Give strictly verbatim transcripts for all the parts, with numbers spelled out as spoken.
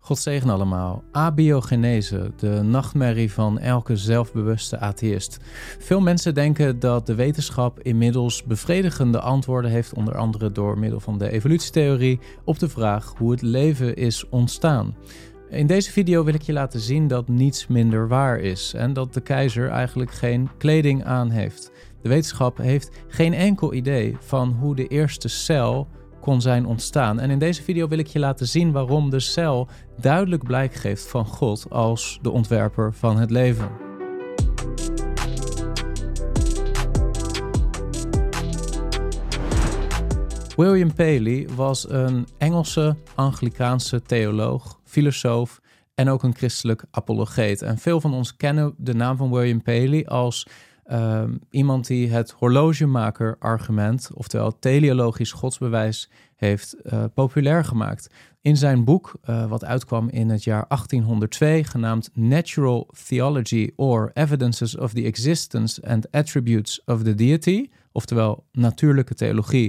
God zegen allemaal. Abiogenese, de nachtmerrie van elke zelfbewuste atheïst. Veel mensen denken dat de wetenschap inmiddels bevredigende antwoorden heeft, onder andere door middel van de evolutietheorie, op de vraag hoe het leven is ontstaan. In deze video wil ik je laten zien dat niets minder waar is en dat de keizer eigenlijk geen kleding aan heeft. De wetenschap heeft geen enkel idee van hoe de eerste cel kon zijn ontstaan. En in deze video wil ik je laten zien waarom de cel duidelijk blijk geeft van God als de ontwerper van het leven. William Paley was een Engelse Anglikaanse theoloog, filosoof en ook een christelijk apologeet. En veel van ons kennen de naam van William Paley als uh, iemand die het horlogemaker-argument, oftewel het teleologisch godsbewijs, heeft uh, populair gemaakt. In zijn boek, uh, wat uitkwam in het jaar achttienhonderdtwee, genaamd Natural Theology or Evidences of the Existence and Attributes of the Deity, oftewel natuurlijke theologie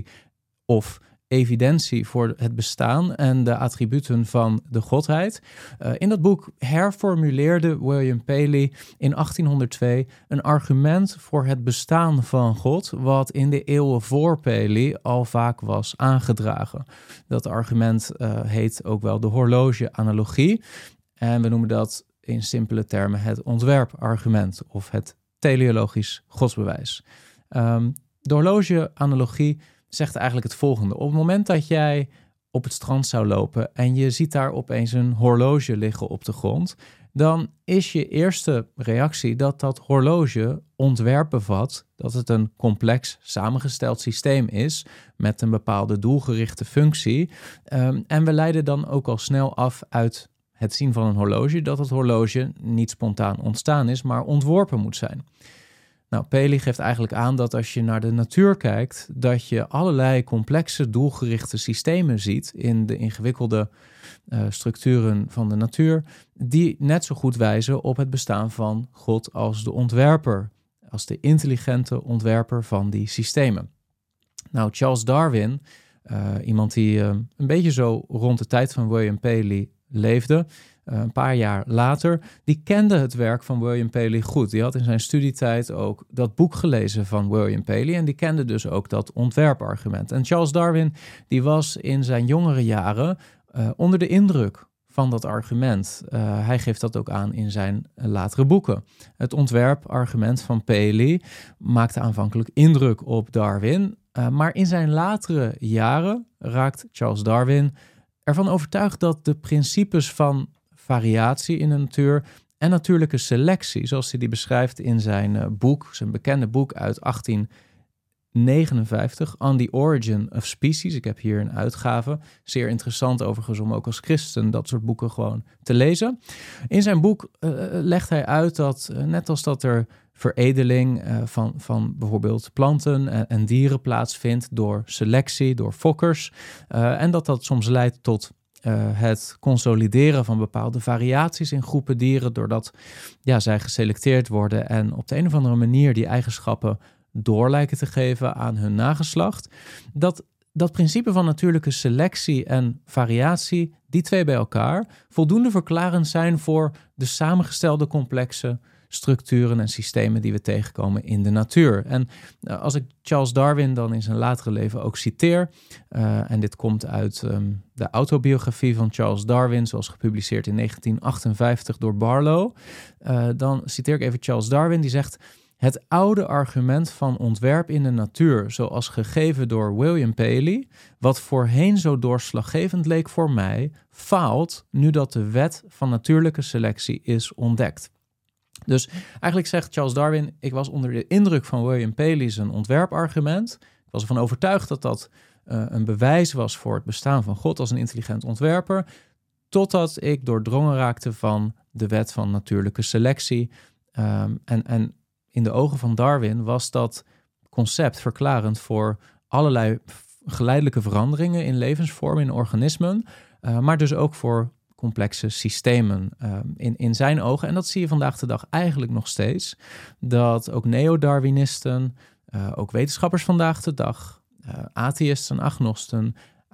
of evidentie voor het bestaan en de attributen van de godheid. Uh, in dat boek herformuleerde William Paley in achttienhonderdtwee een argument voor het bestaan van God, wat in de eeuwen voor Paley al vaak was aangedragen. Dat argument uh, heet ook wel de horloge-analogie en we noemen dat in simpele termen het ontwerpargument of het teleologisch godsbewijs. Um, de horloge-analogie zegt eigenlijk het volgende. Op het moment dat jij op het strand zou lopen en je ziet daar opeens een horloge liggen op de grond, dan is je eerste reactie dat dat horloge ontwerp bevat, dat het een complex samengesteld systeem is met een bepaalde doelgerichte functie. Um, en we leiden dan ook al snel af uit het zien van een horloge dat het horloge niet spontaan ontstaan is, maar ontworpen moet zijn. Nou, Paley geeft eigenlijk aan dat als je naar de natuur kijkt, dat je allerlei complexe doelgerichte systemen ziet in de ingewikkelde uh, structuren van de natuur, die net zo goed wijzen op het bestaan van God als de ontwerper, als de intelligente ontwerper van die systemen. Nou, Charles Darwin, uh, iemand die uh, een beetje zo rond de tijd van William Paley leefde, Uh, een paar jaar later, die kende het werk van William Paley goed. Die had in zijn studietijd ook dat boek gelezen van William Paley en die kende dus ook dat ontwerpargument. En Charles Darwin, die was in zijn jongere jaren uh, onder de indruk van dat argument. Uh, hij geeft dat ook aan in zijn uh, latere boeken. Het ontwerpargument van Paley maakte aanvankelijk indruk op Darwin, uh, maar in zijn latere jaren raakt Charles Darwin ervan overtuigd dat de principes van variatie in de natuur en natuurlijke selectie, zoals hij die beschrijft in zijn uh, boek, zijn bekende boek uit achttien negenenvijftig, On the Origin of Species. Ik heb hier een uitgave. Zeer interessant overigens om ook als christen dat soort boeken gewoon te lezen. In zijn boek uh, legt hij uit dat, uh, net als dat er veredeling uh, van, van bijvoorbeeld planten en, en dieren plaatsvindt door selectie, door fokkers, uh, en dat dat soms leidt tot Uh, het consolideren van bepaalde variaties in groepen dieren, doordat ja, zij geselecteerd worden en op de een of andere manier die eigenschappen door lijken te geven aan hun nageslacht. Dat, dat principe van natuurlijke selectie en variatie, die twee bij elkaar, voldoende verklarend zijn voor de samengestelde complexe structuren en systemen die we tegenkomen in de natuur. En uh, als ik Charles Darwin dan in zijn latere leven ook citeer, uh, en dit komt uit um, de autobiografie van Charles Darwin, zoals gepubliceerd in negentien achtenvijftig door Barlow, uh, dan citeer ik even Charles Darwin, die zegt: het oude argument van ontwerp in de natuur, zoals gegeven door William Paley, wat voorheen zo doorslaggevend leek voor mij, faalt nu dat de wet van natuurlijke selectie is ontdekt. Dus eigenlijk zegt Charles Darwin, ik was onder de indruk van William Paley's ontwerpargument. Ik was ervan overtuigd dat dat uh, een bewijs was voor het bestaan van God als een intelligent ontwerper, totdat ik doordrongen raakte van de wet van natuurlijke selectie. Um, en, en in de ogen van Darwin was dat concept verklarend voor allerlei geleidelijke veranderingen in levensvormen, in organismen, uh, maar dus ook voor complexe systemen uh, in, in zijn ogen. En dat zie je vandaag de dag eigenlijk nog steeds. Dat ook neo-Darwinisten, uh, ook wetenschappers vandaag de dag, uh, atheïsten, agnosten,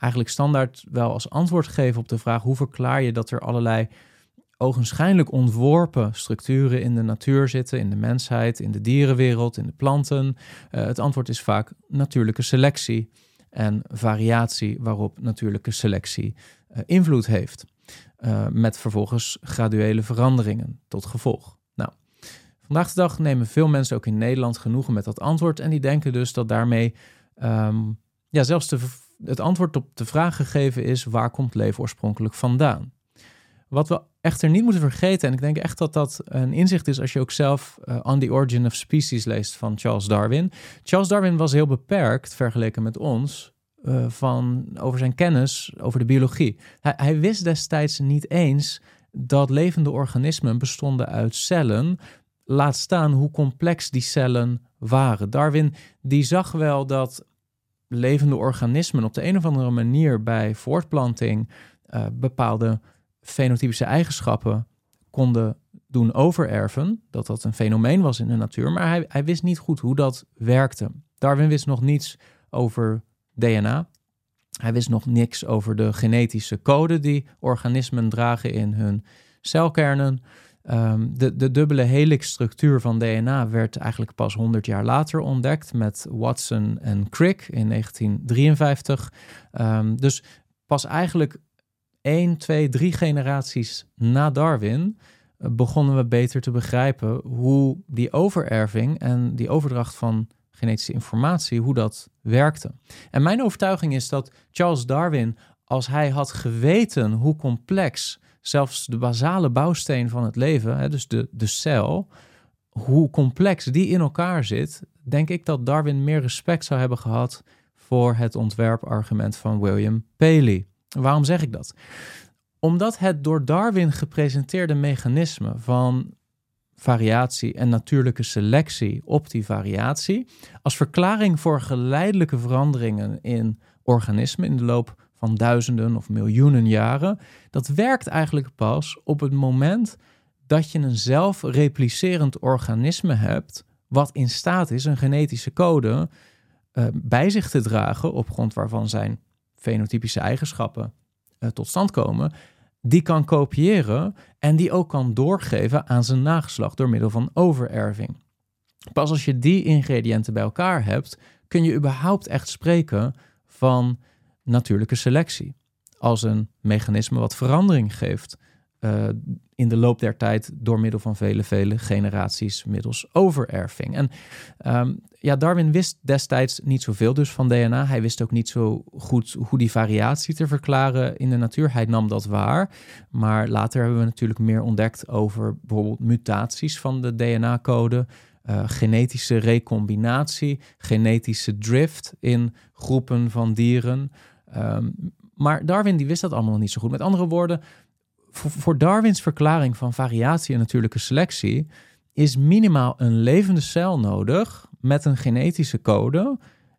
eigenlijk standaard wel als antwoord geven op de vraag: hoe verklaar je dat er allerlei ogenschijnlijk ontworpen structuren in de natuur zitten, in de mensheid, in de dierenwereld, in de planten? Uh, het antwoord is vaak natuurlijke selectie en variatie waarop natuurlijke selectie uh, invloed heeft. Uh, met vervolgens graduele veranderingen tot gevolg. Nou, vandaag de dag nemen veel mensen ook in Nederland genoegen met dat antwoord en die denken dus dat daarmee um, ja, zelfs de, het antwoord op de vraag gegeven is: waar komt leven oorspronkelijk vandaan? Wat we echter niet moeten vergeten, en ik denk echt dat dat een inzicht is als je ook zelf uh, On the Origin of Species leest van Charles Darwin. Charles Darwin was heel beperkt vergeleken met ons uh, van, over zijn kennis over de biologie. Hij, hij wist destijds niet eens dat levende organismen bestonden uit cellen. Laat staan hoe complex die cellen waren. Darwin die zag wel dat levende organismen op de een of andere manier bij voortplanting uh, bepaalde fenotypische eigenschappen konden doen overerven, dat dat een fenomeen was in de natuur, maar hij, hij wist niet goed hoe dat werkte. Darwin wist nog niets over D N A. Hij wist nog niks over de genetische code die organismen dragen in hun celkernen. Um, de, de dubbele helixstructuur van D N A werd eigenlijk pas honderd jaar later ontdekt met Watson en Crick in negentien drieënvijftig. Um, dus pas eigenlijk één, twee, drie generaties na Darwin uh, begonnen we beter te begrijpen hoe die overerving en die overdracht van genetische informatie, hoe dat werkte. En mijn overtuiging is dat Charles Darwin, als hij had geweten hoe complex zelfs de basale bouwsteen van het leven, hè, dus de, de cel, hoe complex die in elkaar zit, denk ik dat Darwin meer respect zou hebben gehad voor het ontwerpargument van William Paley. Waarom zeg ik dat? Omdat het door Darwin gepresenteerde mechanisme van variatie en natuurlijke selectie op die variatie als verklaring voor geleidelijke veranderingen in organismen in de loop van duizenden of miljoenen jaren, dat werkt eigenlijk pas op het moment dat je een zelfreplicerend organisme hebt wat in staat is een genetische code uh, bij zich te dragen op grond waarvan zijn fenotypische eigenschappen uh, tot stand komen, die kan kopiëren en die ook kan doorgeven aan zijn nageslacht door middel van overerving. Pas als je die ingrediënten bij elkaar hebt, kun je überhaupt echt spreken van natuurlijke selectie als een mechanisme wat verandering geeft uh, in de loop der tijd door middel van vele, vele generaties middels overerving. En um, ja, Darwin wist destijds niet zoveel dus van D N A. Hij wist ook niet zo goed hoe die variatie te verklaren in de natuur. Hij nam dat waar. Maar later hebben we natuurlijk meer ontdekt over bijvoorbeeld mutaties van de D N A-code, uh, genetische recombinatie, genetische drift in groepen van dieren. Um, maar Darwin die wist dat allemaal niet zo goed. Met andere woorden, voor, voor Darwins verklaring van variatie en natuurlijke selectie is minimaal een levende cel nodig met een genetische code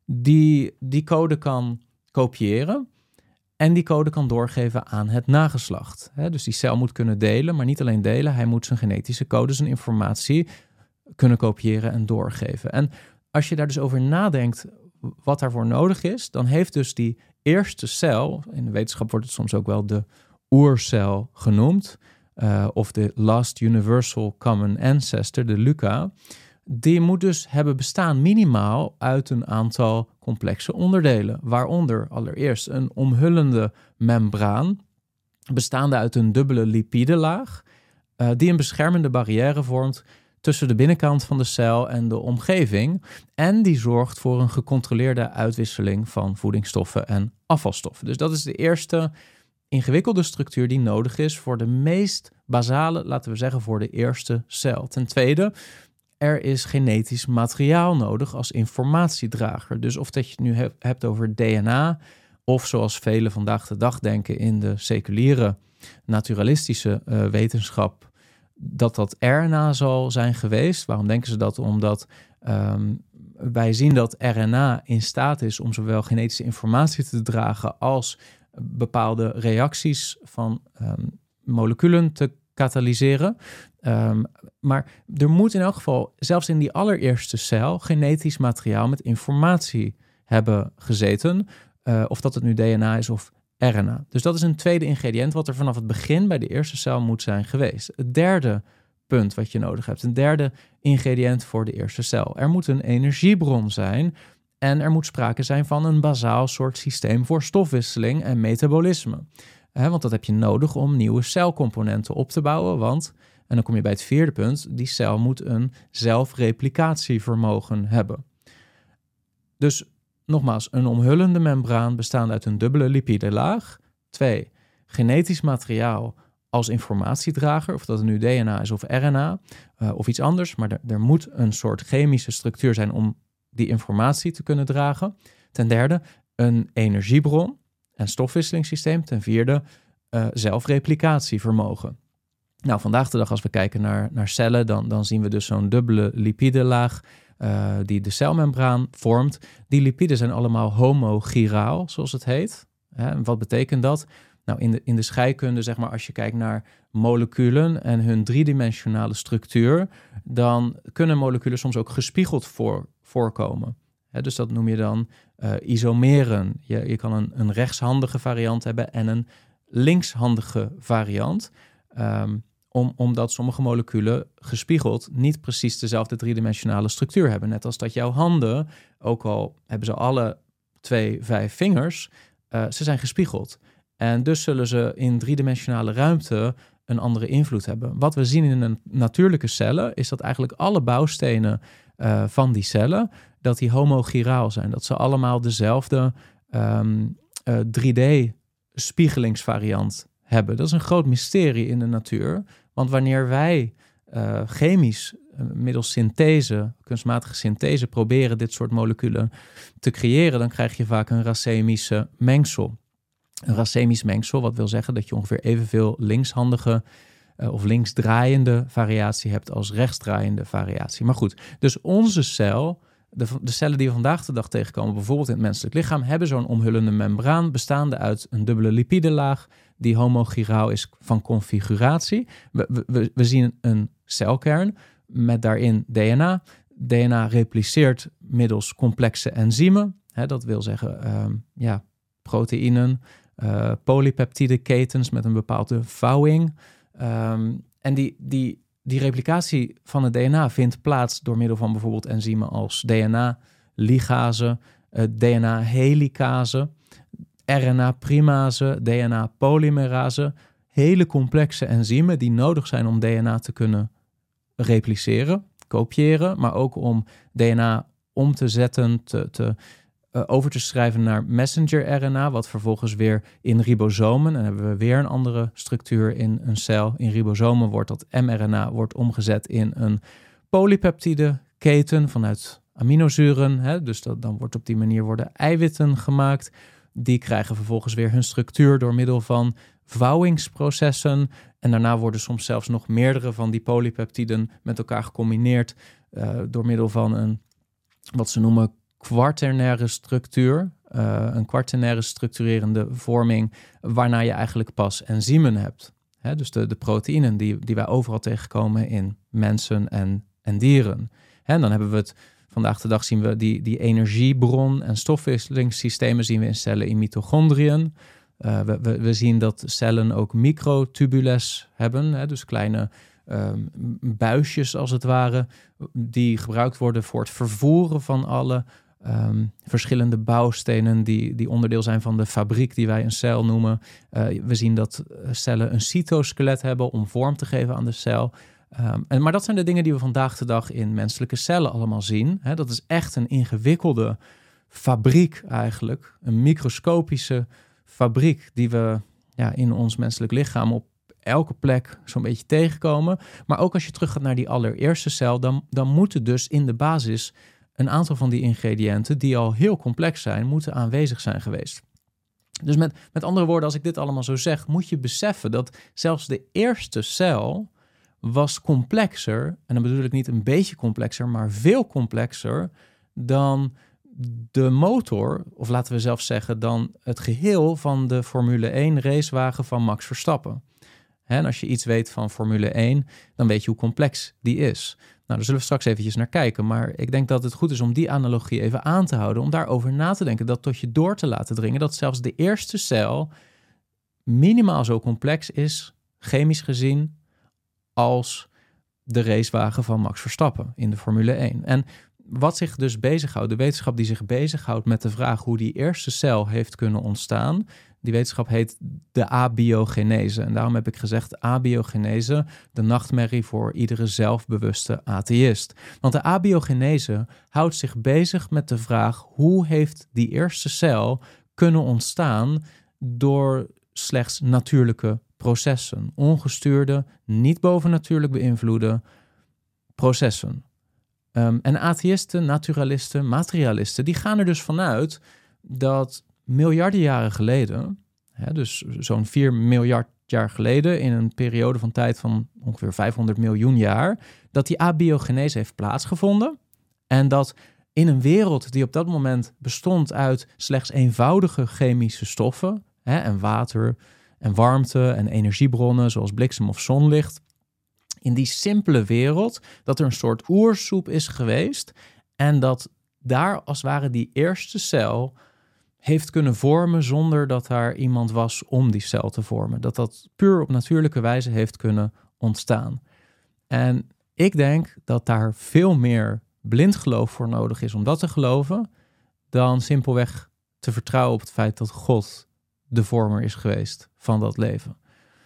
die die code kan kopiëren en die code kan doorgeven aan het nageslacht. He, dus die cel moet kunnen delen, maar niet alleen delen. Hij moet zijn genetische code, zijn informatie kunnen kopiëren en doorgeven. En als je daar dus over nadenkt wat daarvoor nodig is, dan heeft dus die eerste cel, in de wetenschap wordt het soms ook wel de oercel genoemd, uh, of de Last Universal Common Ancestor, de LUCA, die moet dus hebben bestaan minimaal uit een aantal complexe onderdelen, waaronder allereerst een omhullende membraan, bestaande uit een dubbele lipidelaag, uh, die een beschermende barrière vormt tussen de binnenkant van de cel en de omgeving. En die zorgt voor een gecontroleerde uitwisseling van voedingsstoffen en afvalstoffen. Dus dat is de eerste ingewikkelde structuur die nodig is voor de meest basale, laten we zeggen, voor de eerste cel. Ten tweede, er is genetisch materiaal nodig als informatiedrager. Dus of dat je het nu hebt over D N A, of zoals velen vandaag de dag denken in de seculiere naturalistische uh, wetenschap, dat dat R N A zal zijn geweest. Waarom denken ze dat? Omdat um, wij zien dat R N A in staat is om zowel genetische informatie te dragen als bepaalde reacties van um, moleculen te katalyseren. Um, maar er moet in elk geval, zelfs in die allereerste cel, genetisch materiaal met informatie hebben gezeten. uh, of dat het nu D N A is of R N A. Dus dat is een tweede ingrediënt wat er vanaf het begin bij de eerste cel moet zijn geweest. Het derde punt wat je nodig hebt, een derde ingrediënt voor de eerste cel. Er moet een energiebron zijn en er moet sprake zijn van een bazaal soort systeem voor stofwisseling en metabolisme. He, want dat heb je nodig om nieuwe celcomponenten op te bouwen, want, en dan kom je bij het vierde punt, die cel moet een zelfreplicatievermogen hebben. Dus nogmaals, een omhullende membraan bestaande uit een dubbele lipidelaag. Twee, genetisch materiaal als informatiedrager, of dat het nu D N A is of R N A uh, of iets anders, maar er, er moet een soort chemische structuur zijn om die informatie te kunnen dragen. Ten derde, een energiebron en stofwisselingssysteem. Ten vierde, uh, zelfreplicatievermogen. Nou, vandaag de dag als we kijken naar, naar cellen, dan, dan zien we dus zo'n dubbele lipidelaag uh, die de celmembraan vormt. Die lipiden zijn allemaal homogyraal, zoals het heet. Hè, wat betekent dat? Nou, in de, in de scheikunde, zeg maar, als je kijkt naar moleculen en hun driedimensionale structuur, dan kunnen moleculen soms ook gespiegeld voor, voorkomen. He, dus dat noem je dan uh, isomeren. Je, je kan een, een rechtshandige variant hebben en een linkshandige variant. Um, om, omdat sommige moleculen gespiegeld niet precies dezelfde driedimensionale structuur hebben. Net als dat jouw handen, ook al hebben ze alle twee vijf vingers, uh, ze zijn gespiegeld. En dus zullen ze in driedimensionale ruimte een andere invloed hebben. Wat we zien in een natuurlijke cellen is dat eigenlijk alle bouwstenen uh, van die cellen, dat die homogyraal zijn. Dat ze allemaal dezelfde um, uh, drie D-spiegelingsvariant hebben. Dat is een groot mysterie in de natuur. Want wanneer wij uh, chemisch, uh, middels synthese, kunstmatige synthese, proberen dit soort moleculen te creëren, dan krijg je vaak een racemische mengsel. Een racemisch mengsel, wat wil zeggen dat je ongeveer evenveel linkshandige uh, of linksdraaiende variatie hebt als rechtsdraaiende variatie. Maar goed, dus onze cel, de, de cellen die we vandaag de dag tegenkomen, bijvoorbeeld in het menselijk lichaam, hebben zo'n omhullende membraan bestaande uit een dubbele lipidelaag die homogyraal is van configuratie. We, we, we zien een celkern met daarin D N A. D N A repliceert middels complexe enzymen. Hè, dat wil zeggen um, ja, proteïnen, uh, polypeptideketens met een bepaalde vouwing. Um, en die, die, die replicatie van het D N A vindt plaats door middel van bijvoorbeeld enzymen als D N A-ligase, uh, D N A-helicase, R N A-primase, D N A-polymerase. Hele complexe enzymen die nodig zijn om D N A te kunnen repliceren, kopiëren, maar ook om D N A om te zetten, te, te, uh, over te schrijven naar messenger R N A, wat vervolgens weer in ribosomen, en dan hebben we weer een andere structuur in een cel. In ribosomen wordt dat mRNA wordt omgezet in een polypeptideketen vanuit aminozuren. Hè? Dus dat, dan wordt op die manier worden eiwitten gemaakt. Die krijgen vervolgens weer hun structuur door middel van vouwingsprocessen. En daarna worden soms zelfs nog meerdere van die polypeptiden met elkaar gecombineerd uh, door middel van een, wat ze noemen, quaternaire structuur. Uh, een quaternaire structurerende vorming, waarna je eigenlijk pas enzymen hebt. Hè, dus de, de proteïnen die, die wij overal tegenkomen in mensen en, en dieren. Hè, en dan hebben we het, vandaag de dag zien we die, die energiebron en stofwisselingssystemen zien we in cellen in mitochondriën. Uh, we, we, we zien dat cellen ook microtubules hebben, hè, dus kleine um, buisjes als het ware, die gebruikt worden voor het vervoeren van alle um, verschillende bouwstenen die, die onderdeel zijn van de fabriek die wij een cel noemen. Uh, we zien dat cellen een cytoskelet hebben om vorm te geven aan de cel. Um, en, maar dat zijn de dingen die we vandaag de dag in menselijke cellen allemaal zien. Hè, dat is echt een ingewikkelde fabriek eigenlijk, een microscopische fabriek die we ja, in ons menselijk lichaam op elke plek zo'n beetje tegenkomen. Maar ook als je terug gaat naar die allereerste cel, dan, dan moeten dus in de basis een aantal van die ingrediënten die al heel complex zijn, moeten aanwezig zijn geweest. Dus met, met andere woorden, als ik dit allemaal zo zeg, moet je beseffen dat zelfs de eerste cel was complexer, en dan bedoel ik niet een beetje complexer, maar veel complexer dan de motor, of laten we zelfs zeggen, dan het geheel van de Formule één racewagen van Max Verstappen. Hè, En als je iets weet van Formule één, dan weet je hoe complex die is. Nou, daar zullen we straks eventjes naar kijken. Maar ik denk dat het goed is om die analogie even aan te houden. Om daarover na te denken, dat tot je door te laten dringen. Dat zelfs de eerste cel minimaal zo complex is, chemisch gezien, als de racewagen van Max Verstappen in de Formule één. En wat zich dus bezighoudt, de wetenschap die zich bezighoudt met de vraag hoe die eerste cel heeft kunnen ontstaan, die wetenschap heet de abiogenese. En daarom heb ik gezegd abiogenese, de nachtmerrie voor iedere zelfbewuste atheïst. Want de abiogenese houdt zich bezig met de vraag hoe heeft die eerste cel kunnen ontstaan door slechts natuurlijke processen. Ongestuurde, niet bovennatuurlijk beïnvloede processen. Um, en atheïsten, naturalisten, materialisten, die gaan er dus vanuit dat miljarden jaren geleden, hè, dus zo'n vier miljard jaar geleden, in een periode van tijd van ongeveer vijfhonderd miljoen jaar, dat die abiogenese heeft plaatsgevonden. En dat in een wereld die op dat moment bestond uit slechts eenvoudige chemische stoffen, hè, en water en warmte en energiebronnen zoals bliksem of zonlicht, in die simpele wereld, dat er een soort oersoep is geweest en dat daar als het ware die eerste cel heeft kunnen vormen zonder dat daar iemand was om die cel te vormen. Dat dat puur op natuurlijke wijze heeft kunnen ontstaan. En ik denk dat daar veel meer blind geloof voor nodig is om dat te geloven, dan simpelweg te vertrouwen op het feit dat God de vormer is geweest van dat leven.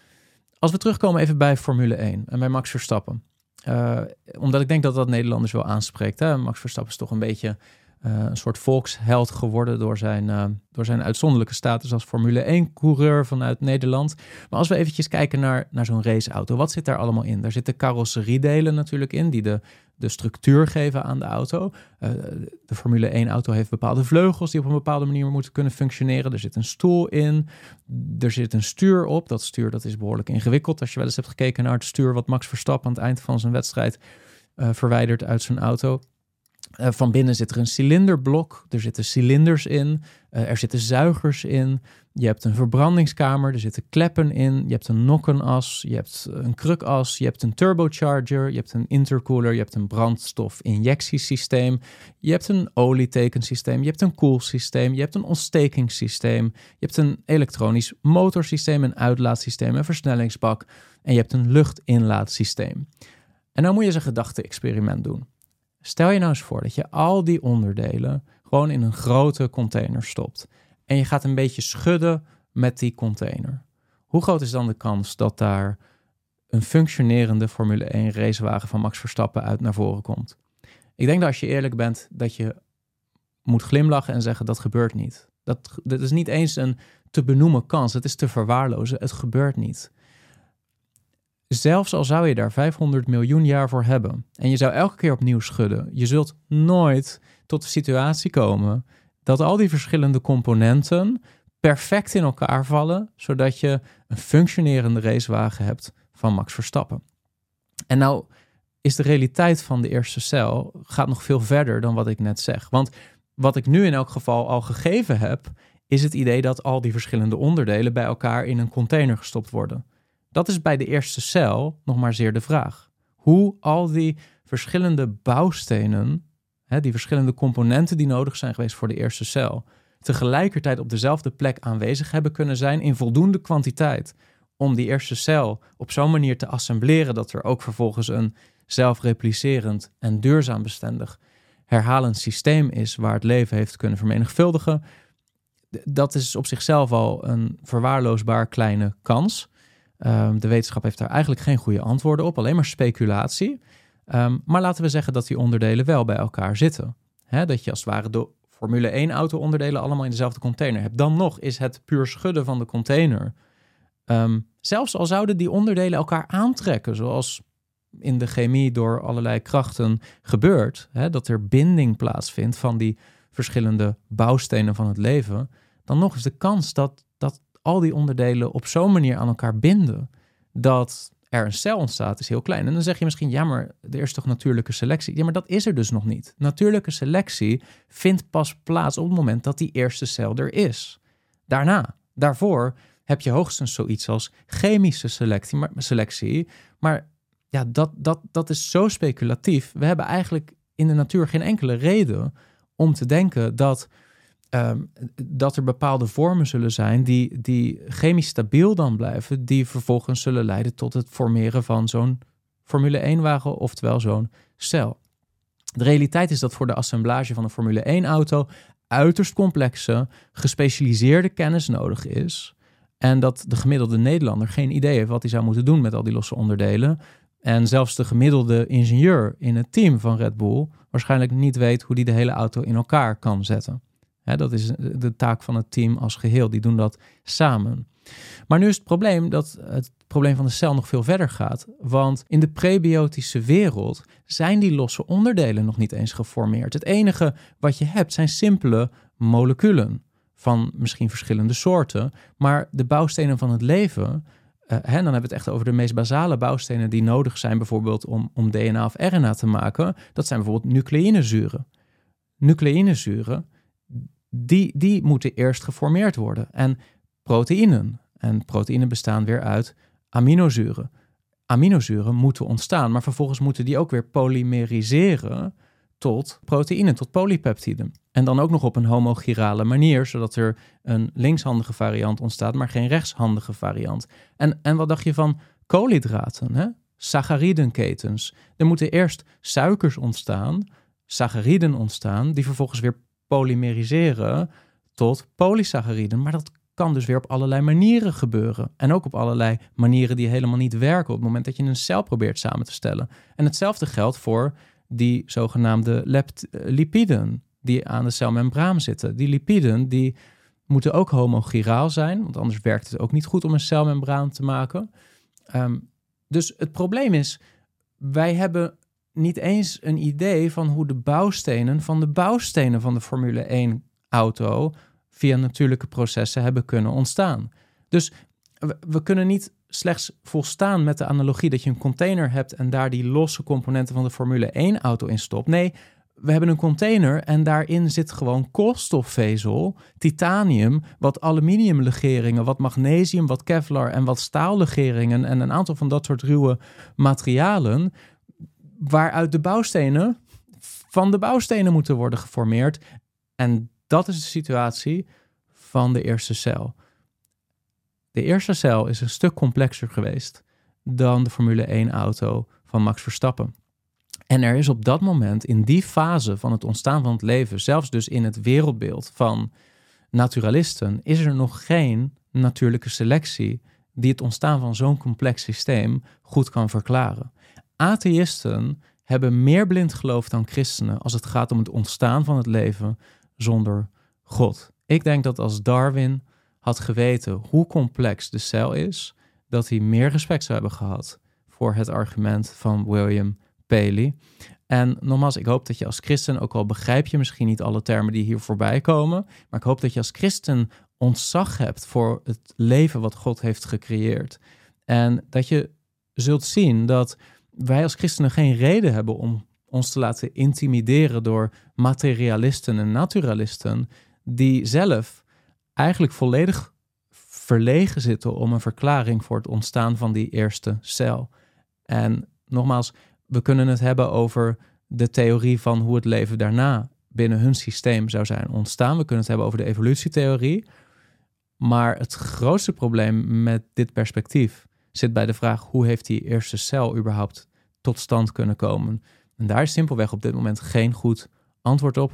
Als we terugkomen even bij Formule één en bij Max Verstappen. Uh, omdat ik denk dat dat Nederlanders wel aanspreekt. Hè? Max Verstappen is toch een beetje uh, een soort volksheld geworden door zijn, uh, door zijn uitzonderlijke status als Formule één-coureur vanuit Nederland. Maar als we eventjes kijken naar, naar zo'n raceauto, wat zit daar allemaal in? Daar zitten carrosseriedelen natuurlijk in die de, de structuur geven aan de auto. Uh, de Formule één-auto heeft bepaalde vleugels die op een bepaalde manier moeten kunnen functioneren. Er zit een stoel in, er zit een stuur op. Dat stuur dat is behoorlijk ingewikkeld. Als je wel eens hebt gekeken naar het stuur wat Max Verstappen aan het eind van zijn wedstrijd uh, verwijdert uit zijn auto. Uh, van binnen zit er een cilinderblok, er zitten cilinders in, uh, er zitten zuigers in, je hebt een verbrandingskamer, er zitten kleppen in, je hebt een nokkenas, je hebt een krukas, je hebt een turbocharger, je hebt een intercooler, je hebt een brandstofinjectiesysteem, je hebt een olietekensysteem, je hebt een koelsysteem, je hebt een ontstekingssysteem, je hebt een elektronisch motorsysteem, een uitlaatsysteem, een versnellingsbak en je hebt een luchtinlaatsysteem. En nou moet je eens een gedachte-experiment doen. Stel je nou eens voor dat je al die onderdelen gewoon in een grote container stopt. En je gaat een beetje schudden met die container. Hoe groot is dan de kans dat daar een functionerende Formule één racewagen van Max Verstappen uit naar voren komt? Ik denk dat als je eerlijk bent, dat je moet glimlachen en zeggen dat gebeurt niet. Dat, dat is niet eens een te benoemen kans. Het is te verwaarlozen. Het gebeurt niet. Zelfs al zou je daar vijfhonderd miljoen jaar voor hebben en je zou elke keer opnieuw schudden, je zult nooit tot de situatie komen dat al die verschillende componenten perfect in elkaar vallen, zodat je een functionerende racewagen hebt van Max Verstappen. En nou is de realiteit van de eerste cel gaat nog veel verder dan wat ik net zeg. Want wat ik nu in elk geval al gegeven heb, is het idee dat al die verschillende onderdelen bij elkaar in een container gestopt worden. Dat is bij de eerste cel nog maar zeer de vraag. Hoe al die verschillende bouwstenen, hè, die verschillende componenten die nodig zijn geweest voor de eerste cel, tegelijkertijd op dezelfde plek aanwezig hebben kunnen zijn in voldoende kwantiteit om die eerste cel op zo'n manier te assembleren dat er ook vervolgens een zelfreplicerend en duurzaam bestendig herhalend systeem is waar het leven heeft kunnen vermenigvuldigen. Dat is op zichzelf al een verwaarloosbaar kleine kans. Um, de wetenschap heeft daar eigenlijk geen goede antwoorden op, alleen maar speculatie. Um, maar laten we zeggen dat die onderdelen wel bij elkaar zitten. Hè, dat je als het ware de Formule één-auto-onderdelen allemaal in dezelfde container hebt. Dan nog is het puur schudden van de container. Um, zelfs al zouden die onderdelen elkaar aantrekken, zoals in de chemie door allerlei krachten gebeurt, hè, dat er binding plaatsvindt van die verschillende bouwstenen van het leven, dan nog is de kans dat, dat al die onderdelen op zo'n manier aan elkaar binden dat er een cel ontstaat, is heel klein. En dan zeg je misschien, ja, maar er is toch natuurlijke selectie? Ja, maar dat is er dus nog niet. Natuurlijke selectie vindt pas plaats op het moment dat die eerste cel er is. Daarna, daarvoor heb je hoogstens zoiets als chemische selectie. Maar, selectie, maar ja, dat, dat, dat is zo speculatief. We hebben eigenlijk in de natuur geen enkele reden om te denken dat, um, dat er bepaalde vormen zullen zijn die, die chemisch stabiel dan blijven, die vervolgens zullen leiden tot het formeren van zo'n Formule één wagen, oftewel zo'n cel. De realiteit is dat voor de assemblage van een Formule één auto uiterst complexe, gespecialiseerde kennis nodig is. En dat de gemiddelde Nederlander geen idee heeft wat hij zou moeten doen met al die losse onderdelen. En zelfs de gemiddelde ingenieur in het team van Red Bull waarschijnlijk niet weet hoe hij de hele auto in elkaar kan zetten. Hè, dat is de taak van het team als geheel. Die doen dat samen. Maar nu is het probleem dat het probleem van de cel nog veel verder gaat. Want in de prebiotische wereld zijn die losse onderdelen nog niet eens geformeerd. Het enige wat je hebt zijn simpele moleculen van misschien verschillende soorten. Maar de bouwstenen van het leven, uh, hè, dan hebben we het echt over de meest basale bouwstenen die nodig zijn bijvoorbeeld om, om D N A of R N A te maken. Dat zijn bijvoorbeeld nucleïnezuren. Nucleïnezuren, die, die moeten eerst geformeerd worden. En proteïnen. En proteïnen bestaan weer uit aminozuren. Aminozuren moeten ontstaan, maar vervolgens moeten die ook weer polymeriseren tot proteïnen, tot polypeptiden. En dan ook nog op een homochirale manier, zodat er een linkshandige variant ontstaat, maar geen rechtshandige variant. En, en wat dacht je van koolhydraten, hè? Saccaridenketens. Er moeten eerst suikers ontstaan, sacchariden ontstaan, die vervolgens weer polymeriseren tot polysacchariden. Maar dat kan dus weer op allerlei manieren gebeuren. En ook op allerlei manieren die helemaal niet werken op het moment dat je een cel probeert samen te stellen. En hetzelfde geldt voor die zogenaamde lept- lipiden die aan de celmembraan zitten. Die lipiden die moeten ook homochiraal zijn, want anders werkt het ook niet goed om een celmembraan te maken. Um, dus het probleem is, wij hebben niet eens een idee van hoe de bouwstenen van de bouwstenen van de Formule één auto via natuurlijke processen hebben kunnen ontstaan. Dus we, we kunnen niet slechts volstaan met de analogie dat je een container hebt en daar die losse componenten van de Formule één auto in stopt. Nee, we hebben een container en daarin zit gewoon koolstofvezel, titanium, wat aluminiumlegeringen, wat magnesium, wat kevlar en wat staallegeringen en een aantal van dat soort ruwe materialen, waaruit de bouwstenen van de bouwstenen moeten worden geformeerd. En dat is de situatie van de eerste cel. De eerste cel is een stuk complexer geweest dan de Formule één auto van Max Verstappen. En er is op dat moment, in die fase van het ontstaan van het leven, zelfs dus in het wereldbeeld van naturalisten, is er nog geen natuurlijke selectie die het ontstaan van zo'n complex systeem goed kan verklaren. Atheïsten hebben meer blind geloof dan christenen als het gaat om het ontstaan van het leven zonder God. Ik denk dat als Darwin had geweten hoe complex de cel is, dat hij meer respect zou hebben gehad voor het argument van William Paley. En nogmaals, ik hoop dat je als christen, ook al begrijp je misschien niet alle termen die hier voorbij komen, maar ik hoop dat je als christen ontzag hebt voor het leven wat God heeft gecreëerd. En dat je zult zien dat wij als christenen geen reden hebben om ons te laten intimideren door materialisten en naturalisten die zelf eigenlijk volledig verlegen zitten om een verklaring voor het ontstaan van die eerste cel. En nogmaals, we kunnen het hebben over de theorie van hoe het leven daarna binnen hun systeem zou zijn ontstaan. We kunnen het hebben over de evolutietheorie. Maar het grootste probleem met dit perspectief zit bij de vraag: hoe heeft die eerste cel überhaupt tot stand kunnen komen? En daar is simpelweg op dit moment geen goed antwoord op.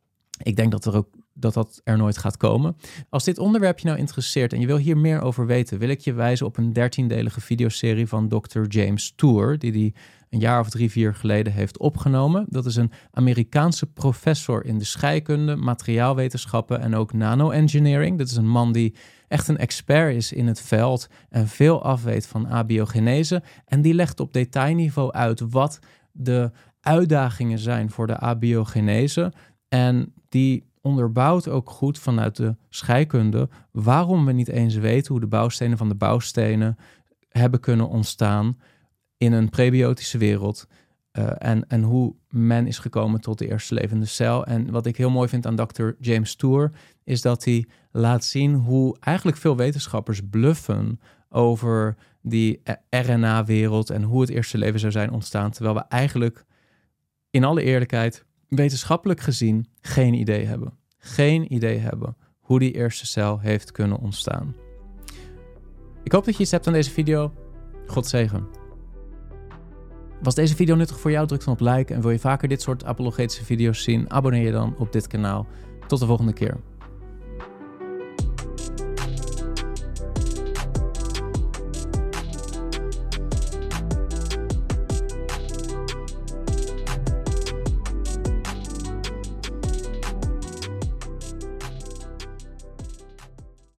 Ik denk dat er ook dat dat er nooit gaat komen. Als dit onderwerp je nou interesseert en je wil hier meer over weten, wil ik je wijzen op een dertiendelige videoserie van dokter James Tour, die die een jaar of drie, vier geleden heeft opgenomen. Dat is een Amerikaanse professor in de scheikunde, materiaalwetenschappen en ook nano-engineering. Dat is een man die echt een expert is in het veld en veel afweet van abiogenese. En die legt op detailniveau uit wat de uitdagingen zijn voor de abiogenese. En die onderbouwt ook goed vanuit de scheikunde waarom we niet eens weten hoe de bouwstenen van de bouwstenen hebben kunnen ontstaan in een prebiotische wereld Uh, en, en hoe men is gekomen tot de eerste levende cel. En wat ik heel mooi vind aan dokter James Tour is dat hij laat zien hoe eigenlijk veel wetenschappers bluffen over die R N A-wereld en hoe het eerste leven zou zijn ontstaan, terwijl we eigenlijk in alle eerlijkheid wetenschappelijk gezien geen idee hebben. Geen idee hebben hoe die eerste cel heeft kunnen ontstaan. Ik hoop dat je iets hebt aan deze video. God zegen. Was deze video nuttig voor jou? Druk dan op like en wil je vaker dit soort apologetische video's zien? Abonneer je dan op dit kanaal. Tot de volgende keer.